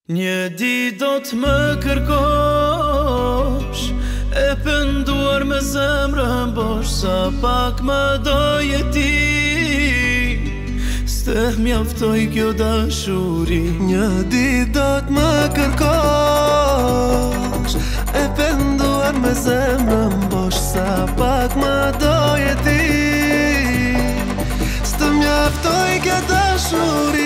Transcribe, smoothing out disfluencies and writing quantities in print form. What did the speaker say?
Një ditë do të më kërkosh, e penduar me zemrën bosh, sa pak më doje ti, s'të mjaftoj kjo dashuri. Një ditë do të më kërkosh, e penduar me zemrën bosh, sa pak më doje ti, s'të mjaftoj kjo dashuri.